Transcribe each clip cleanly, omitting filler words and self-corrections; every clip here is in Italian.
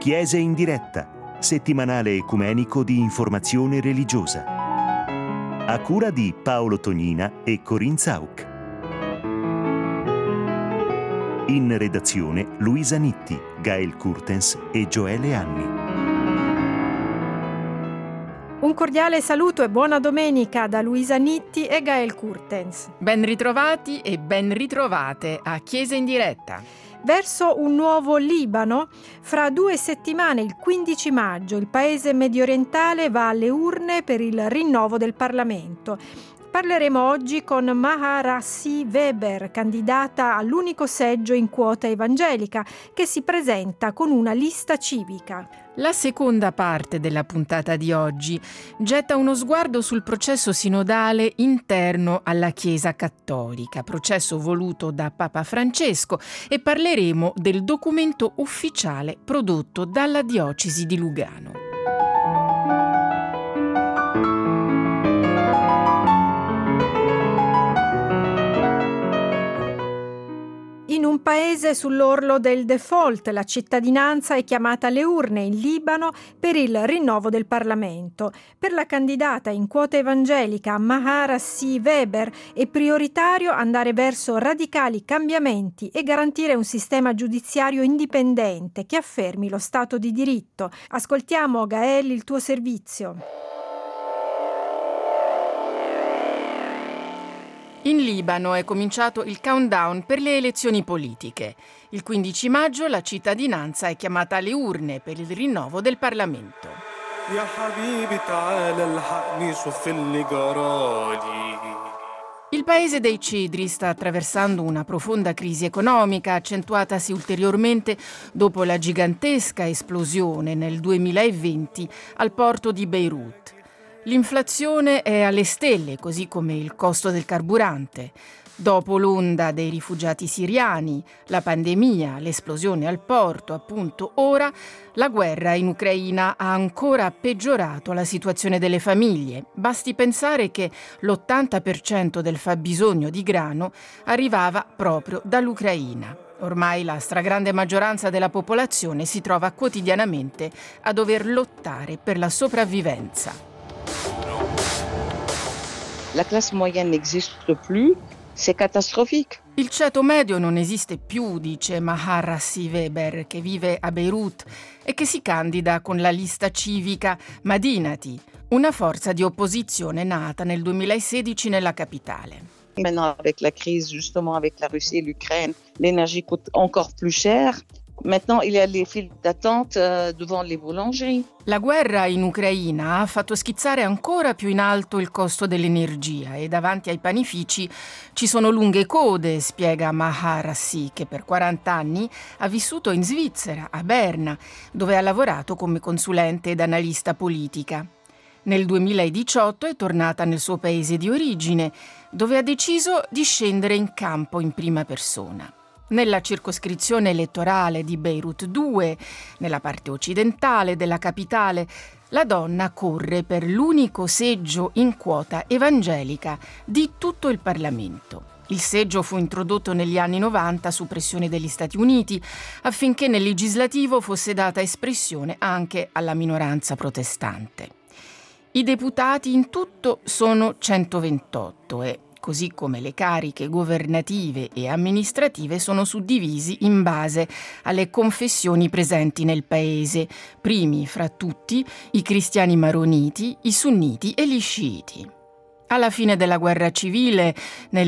Chiese in diretta, settimanale ecumenico di informazione religiosa. A cura di Paolo Tognina e Corinne Zauk. In redazione Luisa Nitti, Gael Kurtens e Gioele Anni. Un cordiale saluto e buona domenica da Luisa Nitti e Gael Kurtens. Ben ritrovati e ben ritrovate a Chiesa in diretta. Verso un nuovo Libano, fra 2 settimane, il 15 maggio, il paese mediorientale va alle urne per il rinnovo del Parlamento. Parleremo oggi con Maha Rassi Weber, candidata all'unico seggio in quota evangelica, che si presenta con una lista civica. La seconda parte della puntata di oggi getta uno sguardo sul processo sinodale interno alla Chiesa Cattolica, processo voluto da Papa Francesco, e parleremo del documento ufficiale prodotto dalla diocesi di Lugano. In un paese sull'orlo del default, la cittadinanza è chiamata alle urne in Libano per il rinnovo del Parlamento. Per la candidata in quota evangelica Maha Rassi Weber è prioritario andare verso radicali cambiamenti e garantire un sistema giudiziario indipendente che affermi lo Stato di diritto. Ascoltiamo, Gael, il tuo servizio. In Libano è cominciato il countdown per le elezioni politiche. Il 15 maggio la cittadinanza è chiamata alle urne per il rinnovo del Parlamento. Il paese dei cedri sta attraversando una profonda crisi economica, accentuatasi ulteriormente dopo la gigantesca esplosione nel 2020 al porto di Beirut. L'inflazione è alle stelle, così come il costo del carburante. Dopo l'onda dei rifugiati siriani, la pandemia, l'esplosione al porto, appunto, ora la guerra in Ucraina ha ancora peggiorato la situazione delle famiglie. Basti pensare che l'80% del fabbisogno di grano arrivava proprio dall'Ucraina. Ormai la stragrande maggioranza della popolazione si trova quotidianamente a dover lottare per la sopravvivenza. La classe moyenne n'existe plus, c'est catastrophique. Il ceto medio non esiste più, dice Maha Rassi Weber, che vive a Beirut e che si candida con la lista civica Madinati, una forza di opposizione nata nel 2016 nella capitale. Maintenant, avec la crise, justement, avec la Russie et l'Ukraine, l'énergie coûte encore plus cher. Maintenant, il y a les files d'attente devant les boulangeries. La guerra in Ucraina ha fatto schizzare ancora più in alto il costo dell'energia e davanti ai panifici ci sono lunghe code, spiega Maha Rassi, che per 40 anni ha vissuto in Svizzera, a Berna, dove ha lavorato come consulente ed analista politica. Nel 2018 è tornata nel suo paese di origine, dove ha deciso di scendere in campo in prima persona. Nella circoscrizione elettorale di Beirut 2, nella parte occidentale della capitale, la donna corre per l'unico seggio in quota evangelica di tutto il Parlamento. Il seggio fu introdotto negli anni 90 su pressione degli Stati Uniti affinché nel legislativo fosse data espressione anche alla minoranza protestante. I deputati in tutto sono 128 e così come le cariche governative e amministrative sono suddivisi in base alle confessioni presenti nel paese, primi fra tutti i cristiani maroniti, i sunniti e gli sciiti. Alla fine della guerra civile, nel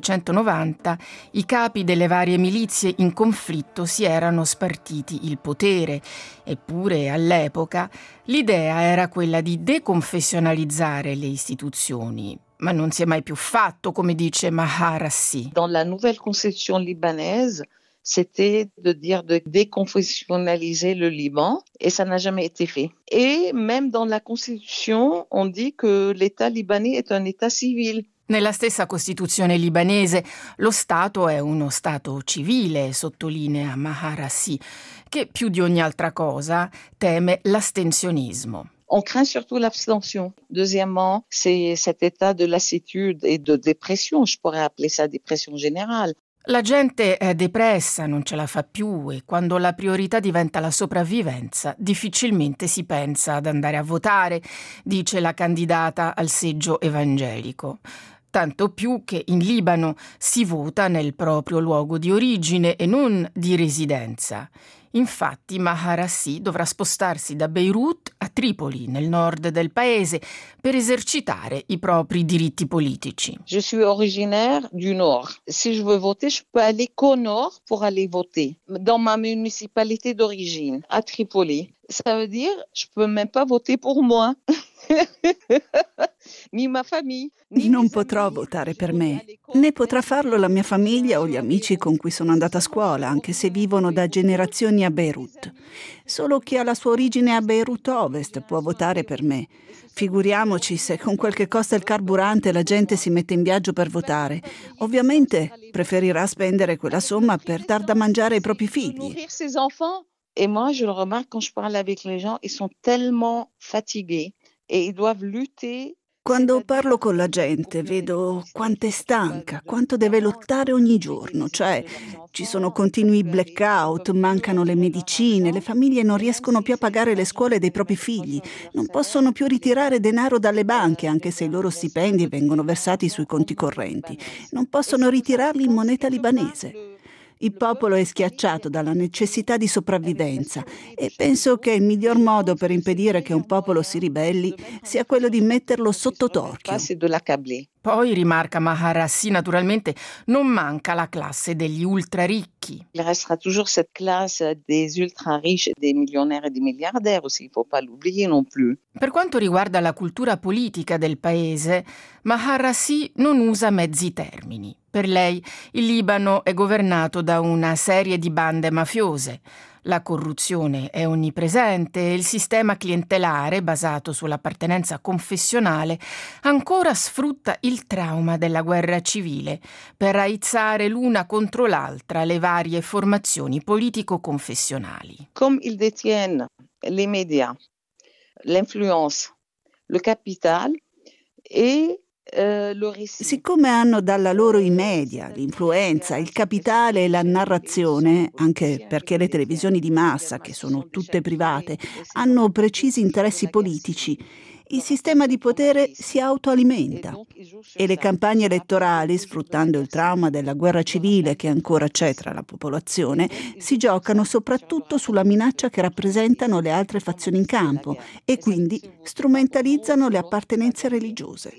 1990, i capi delle varie milizie in conflitto si erano spartiti il potere, eppure all'epoca l'idea era quella di deconfessionalizzare le istituzioni. Ma non si è mai più fatto, come dice Maha Rassi. Dans la nouvelle conception libanaise, c'était de dire de déconfessionnaliser le Liban et ça n'a jamais été fait. Et même dans la Constitution, on dit que l'État libanais est un État civil. Nella stessa Costituzione libanese lo Stato è uno Stato civile, sottolinea Maha Rassi, che più di ogni altra cosa teme l'astensionismo. On craint surtout l'abstention. Deuxièmement, c'est cet état de lassitude et de dépression, je pourrais appeler ça dépression générale. La gente è depressa, non ce la fa più e quando la priorità diventa la sopravvivenza, difficilmente si pensa ad andare a votare, dice la candidata al seggio evangelico. Tanto più che in Libano si vota nel proprio luogo di origine e non di residenza. Infatti Maha Rassi dovrà spostarsi da Beirut a Tripoli, nel nord del paese, per esercitare i propri diritti politici. Je suis originaire du nord. Si je veux voter, je peux aller qu'au nord pour aller voter. Dans ma municipalité d'origine, à Tripoli. Ça veut dire, je peux même pas voter pour moi. Ni ma famille. Non potrò votare per me, né potrà farlo la mia famiglia o gli amici con cui sono andata a scuola, anche se vivono da generazioni a Beirut. Solo chi ha la sua origine a Beirut Ovest può votare per me. Figuriamoci se con quel che costa il carburante la gente si mette in viaggio per votare. Ovviamente preferirà spendere quella somma per dar da mangiare ai propri figli. Et moi, je le remarque quand je parle avec les gens, ils sont tellement fatigués et ils doivent lutter. Quando parlo con la gente vedo quanto è stanca, quanto deve lottare ogni giorno, cioè ci sono continui blackout, mancano le medicine, le famiglie non riescono più a pagare le scuole dei propri figli, non possono più ritirare denaro dalle banche anche se i loro stipendi vengono versati sui conti correnti, non possono ritirarli in moneta libanese. Il popolo è schiacciato dalla necessità di sopravvivenza e penso che il miglior modo per impedire che un popolo si ribelli sia quello di metterlo sotto torchio. Poi, rimarca Maha Rassi, naturalmente non manca la classe degli ultraricchi. Il resterà toujours cette classe des ultra riches, des millionnaires et des milliardaires aussi, il faut pas l'oublier non plus. Per quanto riguarda la cultura politica del paese, Maha Rassi non usa mezzi termini. Per lei il Libano è governato da una serie di bande mafiose. La corruzione è onnipresente e il sistema clientelare, basato sull'appartenenza confessionale, ancora sfrutta il trauma della guerra civile per aizzare l'una contro l'altra le varie formazioni politico-confessionali. Comme ils détiennent les médias, l'influence, le capital et siccome hanno dalla loro i media, l'influenza, il capitale e la narrazione, anche perché le televisioni di massa, che sono tutte private, hanno precisi interessi politici, il sistema di potere si autoalimenta e le campagne elettorali, sfruttando il trauma della guerra civile che ancora c'è tra la popolazione, si giocano soprattutto sulla minaccia che rappresentano le altre fazioni in campo e quindi strumentalizzano le appartenenze religiose.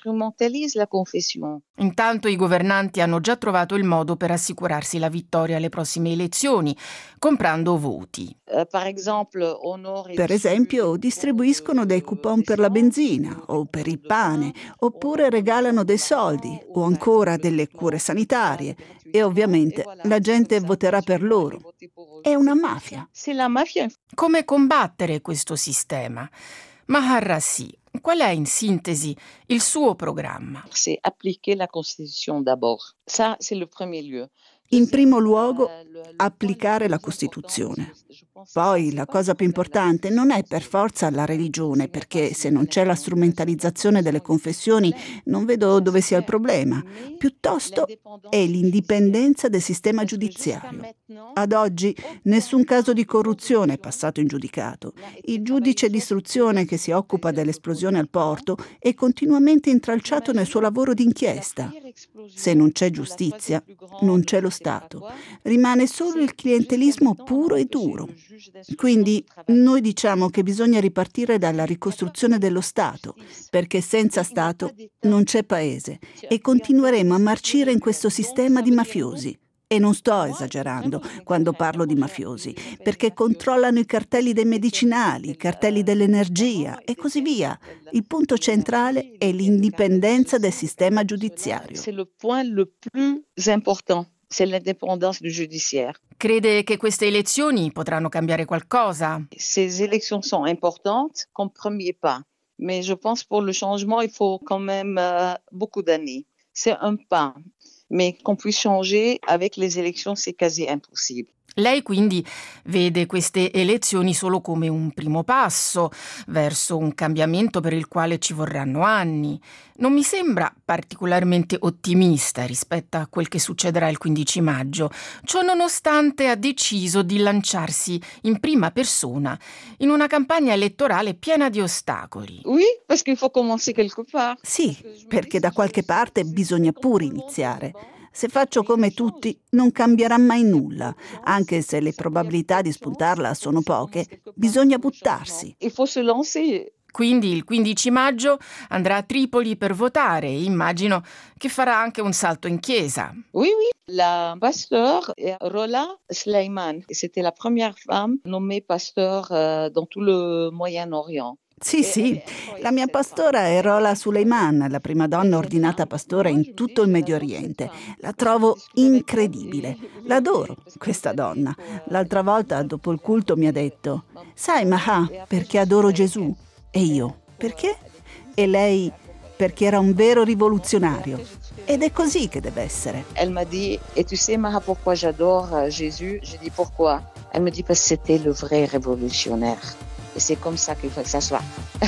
Intanto i governanti hanno già trovato il modo per assicurarsi la vittoria alle prossime elezioni, comprando voti. Per esempio, distribuiscono dei coupon per la benzina o per il pane, oppure regalano dei soldi o ancora delle cure sanitarie e ovviamente la gente voterà per loro. È una mafia. Come combattere questo sistema? Maha Rassi, qual è in sintesi il suo programma? C'est appliquer la Constitution d'abord. Ça, c'est le premier lieu. In primo luogo, applicare la Costituzione. Poi la cosa più importante non è per forza la religione, perché se non c'è la strumentalizzazione delle confessioni non vedo dove sia il problema. Piuttosto è l'indipendenza del sistema giudiziario. Ad oggi nessun caso di corruzione è passato in giudicato. Il giudice d'istruzione che si occupa dell'esplosione al porto è continuamente intralciato nel suo lavoro d'inchiesta. Se non c'è giustizia, non c'è lo Stato. Rimane solo il clientelismo puro e duro. Quindi noi diciamo che bisogna ripartire dalla ricostruzione dello Stato, perché senza Stato non c'è paese e continueremo a marcire in questo sistema di mafiosi. E non sto esagerando quando parlo di mafiosi, perché controllano i cartelli dei medicinali, i cartelli dell'energia e così via. Il punto centrale è l'indipendenza del sistema giudiziario. C'est le point le plus important, c'est l'indépendance du judiciaire. Crede che queste elezioni potranno cambiare qualcosa? Ces élections sont importantes comme premier pas, mais je pense pour le changement, il faut quand même beaucoup d'années. C'est un pas. Mais qu'on puisse changer avec les élections, c'est quasi impossible. Lei quindi vede queste elezioni solo come un primo passo verso un cambiamento per il quale ci vorranno anni. Non mi sembra particolarmente ottimista rispetto a quel che succederà il 15 maggio. Ciò nonostante ha deciso di lanciarsi in prima persona in una campagna elettorale piena di ostacoli. Oui, parce qu'il faut commencer quelque part. Sì, perché da qualche parte bisogna pure iniziare. Se faccio come tutti, non cambierà mai nulla, anche se le probabilità di spuntarla sono poche. Bisogna buttarsi. Il faut se lancer. Quindi il 15 maggio andrà a Tripoli per votare e immagino che farà anche un salto in chiesa. Oui, oui. La pasteur est Rola Sleiman. C'était la première femme nommée pasteur dans tout le Moyen-Orient. Sì, la mia pastora è Rola Suleiman, la prima donna ordinata pastora in tutto il Medio Oriente. La trovo incredibile. L'adoro, questa donna. L'altra volta, dopo il culto, mi ha detto: «Sai, Maha, perché adoro Gesù?» E io: «Perché?» E lei: «Perché era un vero rivoluzionario». Ed è così che deve essere. Elle m'a dit: «Et tu sais, Maha, pourquoi j'adore Jésus?» J'ai dit: «Pourquoi?» Elle me dit: «Parce que c'était le vrai révolutionnaire. Et c'est comme ça qu'il faut que ça soit.»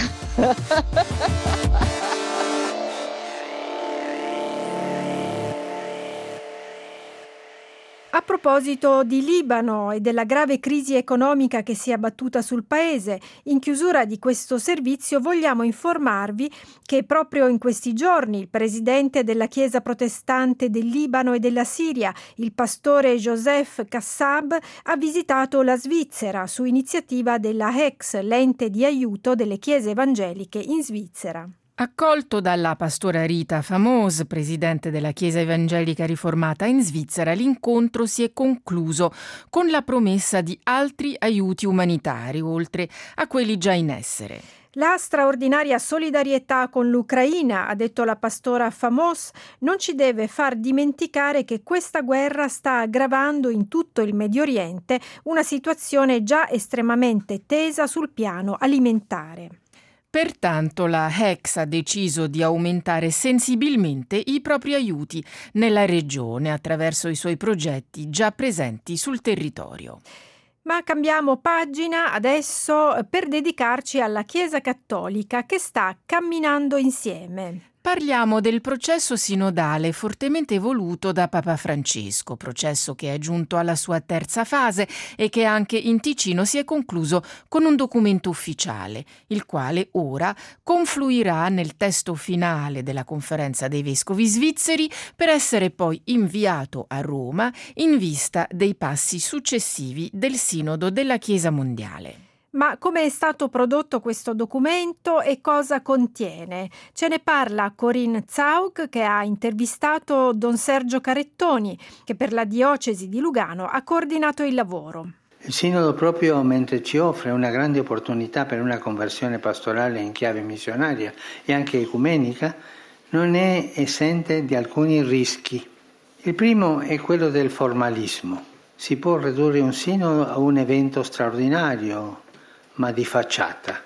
A proposito di Libano e della grave crisi economica che si è abbattuta sul paese, in chiusura di questo servizio vogliamo informarvi che proprio in questi giorni il presidente della Chiesa protestante del Libano e della Siria, il pastore Joseph Kassab, ha visitato la Svizzera su iniziativa della HEX, l'ente di aiuto delle chiese evangeliche in Svizzera. Accolto dalla pastora Rita Famos, presidente della Chiesa Evangelica Riformata in Svizzera, l'incontro si è concluso con la promessa di altri aiuti umanitari, oltre a quelli già in essere. La straordinaria solidarietà con l'Ucraina, ha detto la pastora Famos, non ci deve far dimenticare che questa guerra sta aggravando in tutto il Medio Oriente una situazione già estremamente tesa sul piano alimentare. Pertanto la HEX ha deciso di aumentare sensibilmente i propri aiuti nella regione attraverso i suoi progetti già presenti sul territorio. Ma cambiamo pagina adesso per dedicarci alla Chiesa Cattolica che sta camminando insieme. Parliamo del processo sinodale fortemente voluto da Papa Francesco, processo che è giunto alla sua terza fase e che anche in Ticino si è concluso con un documento ufficiale, il quale ora confluirà nel testo finale della Conferenza dei Vescovi svizzeri per essere poi inviato a Roma in vista dei passi successivi del Sinodo della Chiesa mondiale. Ma come è stato prodotto questo documento e cosa contiene? Ce ne parla Corinne Zaug, che ha intervistato Don Sergio Carettoni, che per la diocesi di Lugano ha coordinato il lavoro. Il Sinodo, proprio mentre ci offre una grande opportunità per una conversione pastorale in chiave missionaria e anche ecumenica, non è esente di alcuni rischi. Il primo è quello del formalismo. Si può ridurre un sinodo a un evento straordinario, ma di facciata.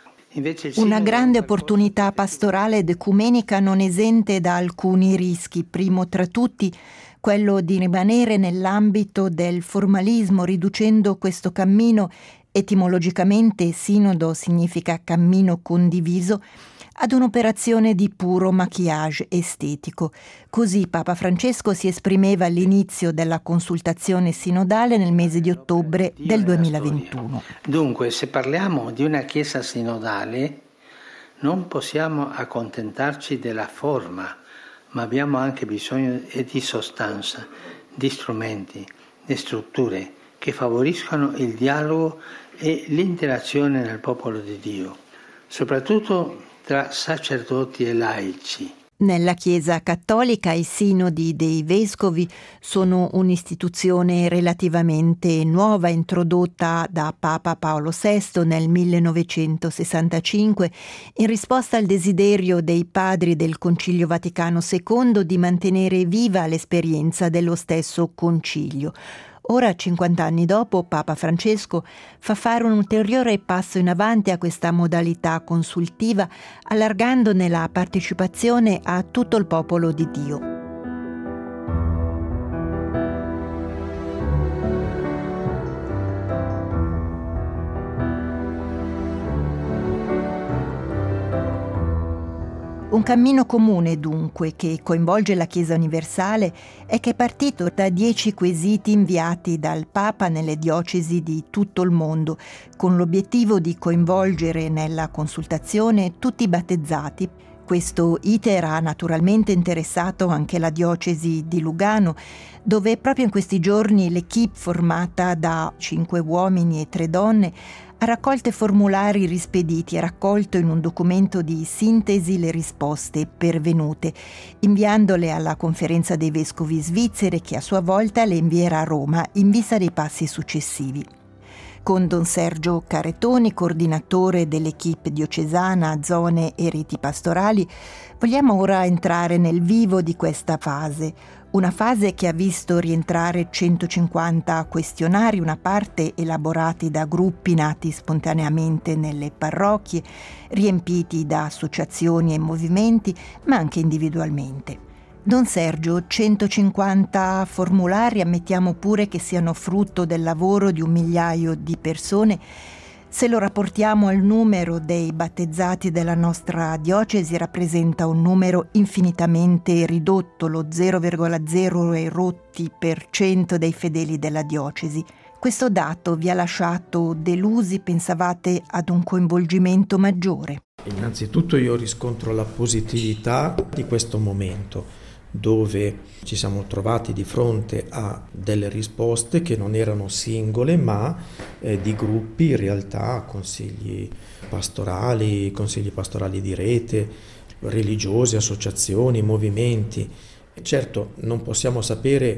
Una grande opportunità pastorale ed ecumenica non esente da alcuni rischi, primo tra tutti quello di rimanere nell'ambito del formalismo, riducendo questo cammino, etimologicamente sinodo significa cammino condiviso, ad un'operazione di puro maquillage estetico. Così Papa Francesco si esprimeva all'inizio della consultazione sinodale nel mese di ottobre del 2021. Dunque, se parliamo di una Chiesa sinodale, non possiamo accontentarci della forma, ma abbiamo anche bisogno di sostanza, di strumenti, di strutture che favoriscano il dialogo e l'interazione nel popolo di Dio, soprattutto tra sacerdoti e laici. Nella Chiesa cattolica i sinodi dei vescovi sono un'istituzione relativamente nuova, introdotta da Papa Paolo VI nel 1965 in risposta al desiderio dei padri del Concilio Vaticano II di mantenere viva l'esperienza dello stesso concilio. Ora, 50 anni dopo, Papa Francesco fa fare un ulteriore passo in avanti a questa modalità consultiva, allargandone la partecipazione a tutto il popolo di Dio. cammino comune, dunque, che coinvolge la Chiesa universale e che è partito da 10 quesiti inviati dal Papa nelle diocesi di tutto il mondo, con l'obiettivo di coinvolgere nella consultazione tutti i battezzati. Questo iter ha naturalmente interessato anche la diocesi di Lugano, dove proprio in questi giorni l'equipe formata da 5 uomini e 3 donne ha raccolto formulari rispediti e raccolto in un documento di sintesi le risposte pervenute, inviandole alla Conferenza dei Vescovi svizzere, che a sua volta le invierà a Roma in vista dei passi successivi. Con Don Sergio Caretoni, coordinatore dell'equipe diocesana Zone e Reti Pastorali, vogliamo ora entrare nel vivo di questa fase. Una fase che ha visto rientrare 150 questionari, una parte elaborati da gruppi nati spontaneamente nelle parrocchie, riempiti da associazioni e movimenti, ma anche individualmente. Don Sergio, 150 formulari, ammettiamo pure che siano frutto del lavoro di 1 migliaio di persone. Se lo rapportiamo al numero dei battezzati della nostra diocesi, rappresenta un numero infinitamente ridotto, lo 0,0% dei fedeli della diocesi. Questo dato vi ha lasciato delusi? Pensavate ad un coinvolgimento maggiore? Innanzitutto io riscontro la positività di questo momento, dove ci siamo trovati di fronte a delle risposte che non erano singole, ma di gruppi, in realtà consigli pastorali di rete, religiosi, associazioni, movimenti. Certo, non possiamo sapere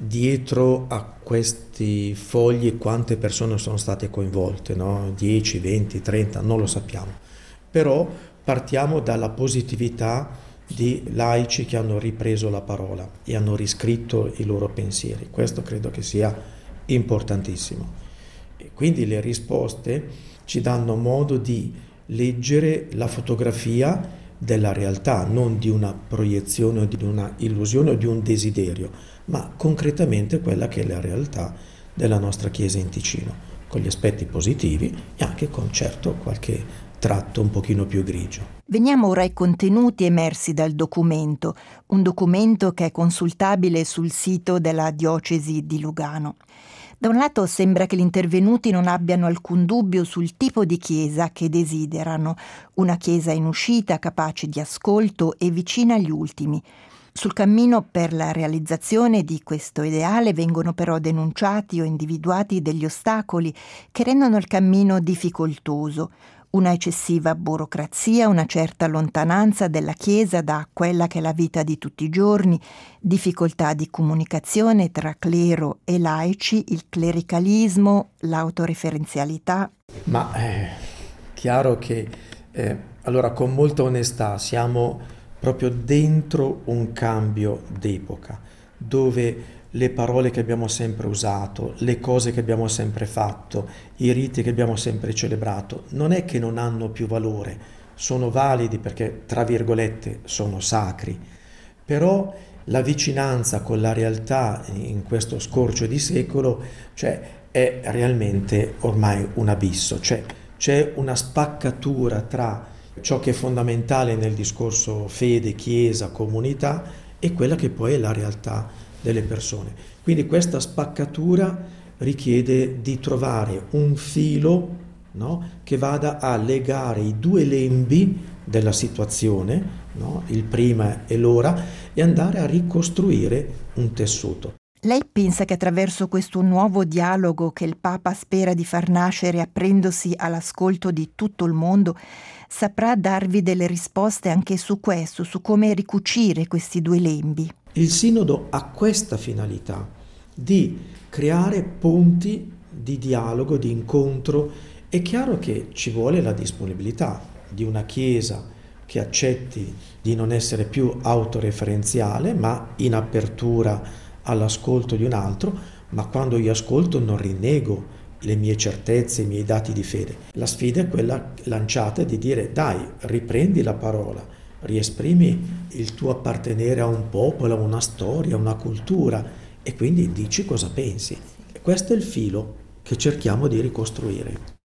dietro a questi fogli quante persone sono state coinvolte, no? 10, 20, 30, non lo sappiamo. Però partiamo dalla positività di laici che hanno ripreso la parola e hanno riscritto i loro pensieri. Questo credo che sia importantissimo. E quindi le risposte ci danno modo di leggere la fotografia della realtà, non di una proiezione o di una illusione o di un desiderio, ma concretamente quella che è la realtà della nostra Chiesa in Ticino, con gli aspetti positivi e anche con certo qualche tratto un pochino più grigio. Veniamo ora ai contenuti emersi dal documento, un documento che è consultabile sul sito della diocesi di Lugano. Da un lato sembra che gli intervenuti non abbiano alcun dubbio sul tipo di chiesa che desiderano, una chiesa in uscita, capace di ascolto e vicina agli ultimi. Sul cammino per la realizzazione di questo ideale vengono però denunciati o individuati degli ostacoli che rendono il cammino difficoltoso. Una eccessiva burocrazia, una certa lontananza della Chiesa da quella che è la vita di tutti i giorni, difficoltà di comunicazione tra clero e laici, il clericalismo, l'autoreferenzialità. Ma è chiaro che, allora con molta onestà, siamo proprio dentro un cambio d'epoca, dove le parole che abbiamo sempre usato, le cose che abbiamo sempre fatto, i riti che abbiamo sempre celebrato, non è che non hanno più valore, sono validi perché, tra virgolette, sono sacri, però la vicinanza con la realtà in questo scorcio di secolo, cioè, è realmente ormai un abisso, cioè c'è una spaccatura tra ciò che è fondamentale nel discorso fede, chiesa, comunità e quella che poi è la realtà delle persone. Quindi questa spaccatura richiede di trovare un filo, no, che vada a legare i due lembi della situazione, no, il prima e l'ora, e andare a ricostruire un tessuto. Lei pensa che attraverso questo nuovo dialogo che il Papa spera di far nascere aprendosi all'ascolto di tutto il mondo, saprà darvi delle risposte anche su questo, su come ricucire questi due lembi? Il Sinodo ha questa finalità, di creare ponti di dialogo, di incontro. È chiaro che ci vuole la disponibilità di una Chiesa che accetti di non essere più autoreferenziale, ma in apertura all'ascolto di un altro, ma quando io ascolto non rinnego le mie certezze, i miei dati di fede. La sfida è quella lanciata di dire: dai, riprendi la parola, riesprimi il tuo appartenere a un popolo, a una storia, a una cultura, e quindi dici cosa pensi. E questo è il filo che cerchiamo di ricostruire.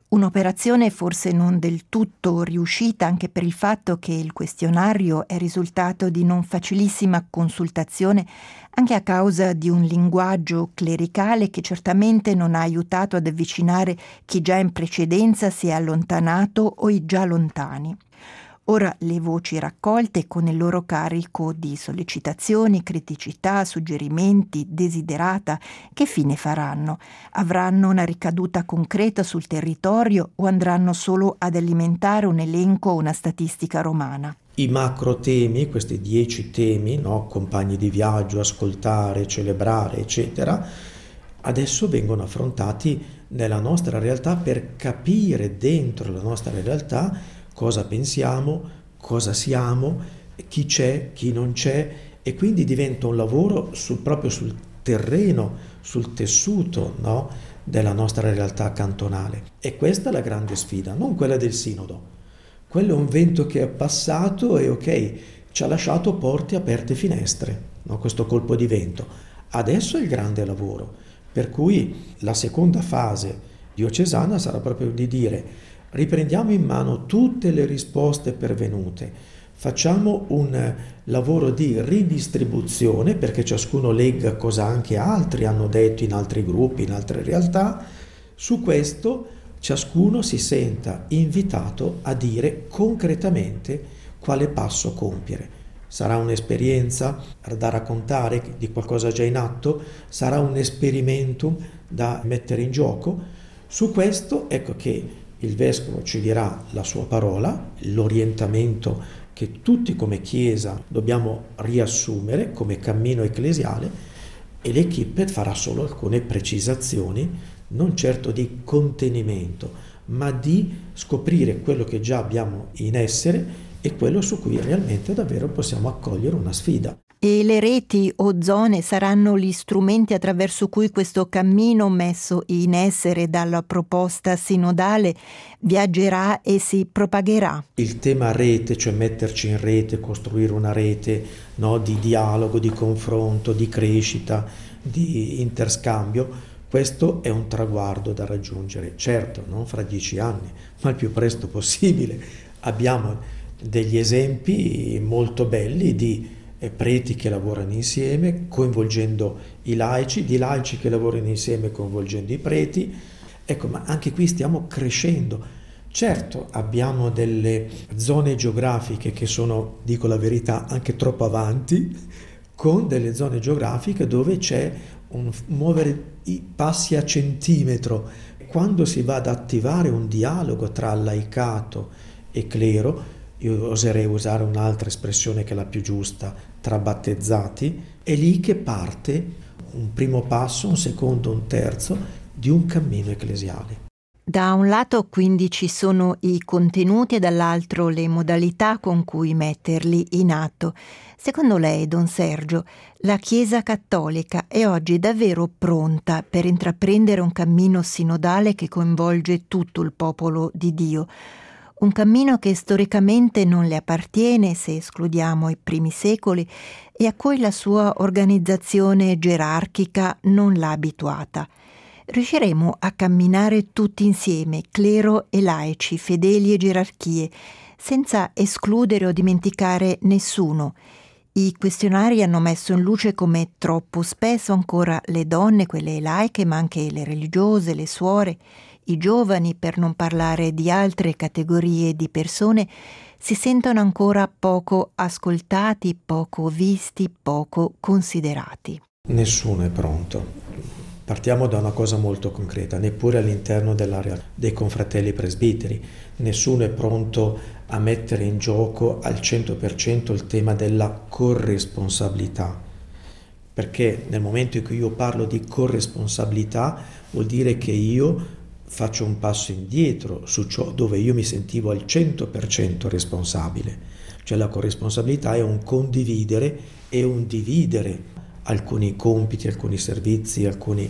Un'operazione forse non del tutto riuscita, anche per il fatto che il questionario è risultato di non facilissima consultazione, anche a causa di un linguaggio clericale che certamente non ha aiutato ad avvicinare chi già in precedenza si è allontanato o i già lontani. Ora le voci raccolte con il loro carico di sollecitazioni, criticità, suggerimenti, desiderata, che fine faranno? Avranno una ricaduta concreta sul territorio o andranno solo ad alimentare un elenco o una statistica romana? I macro temi, questi 10 temi, no? Compagni di viaggio, ascoltare, celebrare, eccetera, adesso vengono affrontati nella nostra realtà per capire dentro la nostra realtà cosa pensiamo, cosa siamo, chi c'è, chi non c'è, e quindi diventa un lavoro proprio sul terreno, sul tessuto, no, della nostra realtà cantonale. E questa è la grande sfida, non quella del sinodo. Quello è un vento che è passato e ok, ci ha lasciato porte aperte e finestre, no, questo colpo di vento. Adesso è il grande lavoro, per cui la seconda fase diocesana sarà proprio di dire: riprendiamo in mano tutte le risposte pervenute, facciamo un lavoro di ridistribuzione perché ciascuno legga cosa anche altri hanno detto in altri gruppi, in altre realtà. Su questo ciascuno si senta invitato a dire concretamente quale passo compiere. Sarà un'esperienza da raccontare di qualcosa già in atto? Sarà un esperimentum da mettere in gioco? Su questo ecco che il Vescovo ci dirà la sua parola, l'orientamento che tutti come Chiesa dobbiamo riassumere come cammino ecclesiale, e l'equipe farà solo alcune precisazioni, non certo di contenimento, ma di scoprire quello che già abbiamo in essere e quello su cui realmente davvero possiamo accogliere una sfida. E le reti o zone saranno gli strumenti attraverso cui questo cammino messo in essere dalla proposta sinodale viaggerà e si propagherà. Il tema rete, cioè metterci in rete, costruire una rete, no, di dialogo, di confronto, di crescita, di interscambio, questo è un traguardo da raggiungere. Certo, non fra 10 anni, ma il più presto possibile. Abbiamo degli esempi molto belli di preti che lavorano insieme coinvolgendo i laici, di laici che lavorano insieme coinvolgendo i preti. Ecco, ma anche qui stiamo crescendo. Certo, abbiamo delle zone geografiche che sono, dico la verità, anche troppo avanti, con delle zone geografiche dove c'è un muovere i passi a centimetro. Quando si va ad attivare un dialogo tra laicato e clero, io oserei usare un'altra espressione che è la più giusta, tra battezzati, è lì che parte un primo passo, un secondo, un terzo di un cammino ecclesiale. Da un lato quindi ci sono i contenuti e dall'altro le modalità con cui metterli in atto. Secondo lei, Don Sergio, la Chiesa Cattolica è oggi davvero pronta per intraprendere un cammino sinodale che coinvolge tutto il popolo di Dio? Un cammino che storicamente non le appartiene, se escludiamo i primi secoli, e a cui la sua organizzazione gerarchica non l'ha abituata. Riusciremo a camminare tutti insieme, clero e laici, fedeli e gerarchie, senza escludere o dimenticare nessuno. I questionari hanno messo in luce come troppo spesso ancora le donne, quelle laiche, ma anche le religiose, le suore, i giovani, per non parlare di altre categorie di persone, si sentono ancora poco ascoltati, poco visti, poco considerati. Nessuno è pronto. Partiamo da una cosa molto concreta, neppure all'interno dell'area dei confratelli presbiteri. Nessuno è pronto a mettere in gioco al 100% il tema della corresponsabilità. Perché nel momento in cui io parlo di corresponsabilità vuol dire che io faccio un passo indietro su ciò dove io mi sentivo al 100% responsabile. Cioè la corresponsabilità è un condividere e un dividere alcuni compiti, alcuni servizi,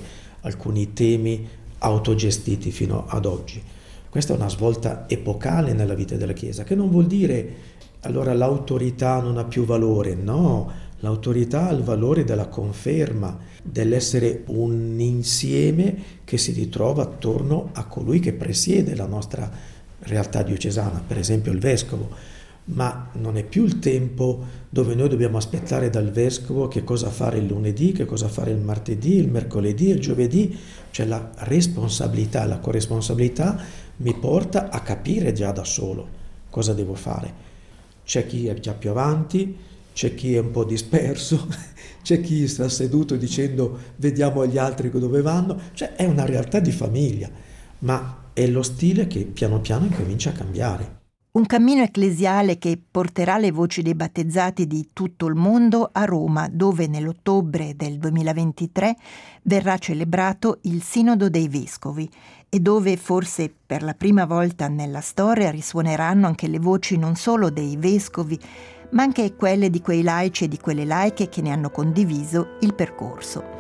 alcuni temi autogestiti fino ad oggi. Questa è una svolta epocale nella vita della Chiesa, che non vuol dire allora l'autorità non ha più valore, no, L'autorità ha il valore della conferma, dell'essere un insieme che si ritrova attorno a colui che presiede la nostra realtà diocesana, per esempio il vescovo. Ma non è più il tempo dove noi dobbiamo aspettare dal vescovo che cosa fare il lunedì, che cosa fare il martedì, il mercoledì, il giovedì. Cioè la responsabilità, la corresponsabilità mi porta a capire già da solo cosa devo fare. C'è chi è già più avanti, c'è chi è un po' disperso, c'è chi sta seduto dicendo vediamo gli altri dove vanno. Cioè è una realtà di famiglia, ma è lo stile che piano piano incomincia a cambiare. Un cammino ecclesiale che porterà le voci dei battezzati di tutto il mondo a Roma, dove nell'ottobre del 2023 verrà celebrato il Sinodo dei Vescovi e dove forse per la prima volta nella storia risuoneranno anche le voci non solo dei vescovi, ma anche quelle di quei laici e di quelle laiche che ne hanno condiviso il percorso.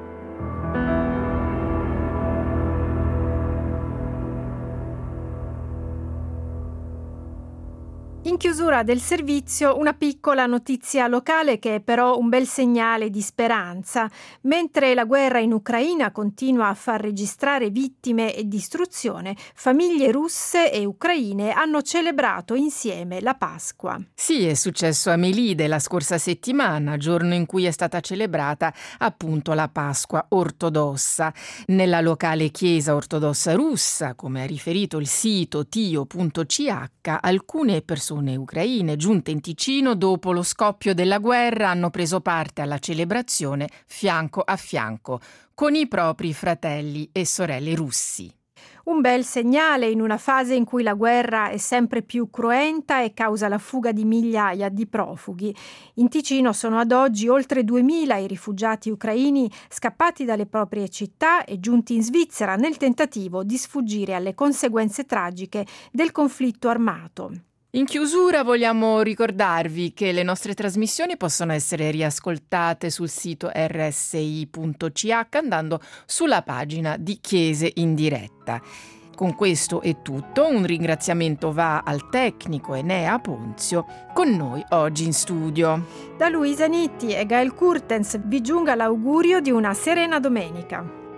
In chiusura del servizio una piccola notizia locale che è però un bel segnale di speranza. Mentre la guerra in Ucraina continua a far registrare vittime e distruzione, famiglie russe e ucraine hanno celebrato insieme la Pasqua. Sì, è successo a Melide la scorsa settimana, giorno in cui è stata celebrata appunto la Pasqua ortodossa. Nella locale chiesa ortodossa russa, come ha riferito il sito tio.ch, alcune persone ucraine giunte in Ticino dopo lo scoppio della guerra hanno preso parte alla celebrazione fianco a fianco con i propri fratelli e sorelle russi. Un bel segnale in una fase in cui la guerra è sempre più cruenta e causa la fuga di migliaia di profughi. In Ticino sono ad oggi oltre 2000 i rifugiati ucraini scappati dalle proprie città e giunti in Svizzera nel tentativo di sfuggire alle conseguenze tragiche del conflitto armato. In chiusura vogliamo ricordarvi che le nostre trasmissioni possono essere riascoltate sul sito rsi.ch andando sulla pagina di Chiese in diretta. Con questo è tutto, un ringraziamento va al tecnico Enea Ponzio con noi oggi in studio. Da Luisa Nitti e Gael Kurtens vi giunga l'augurio di una serena domenica.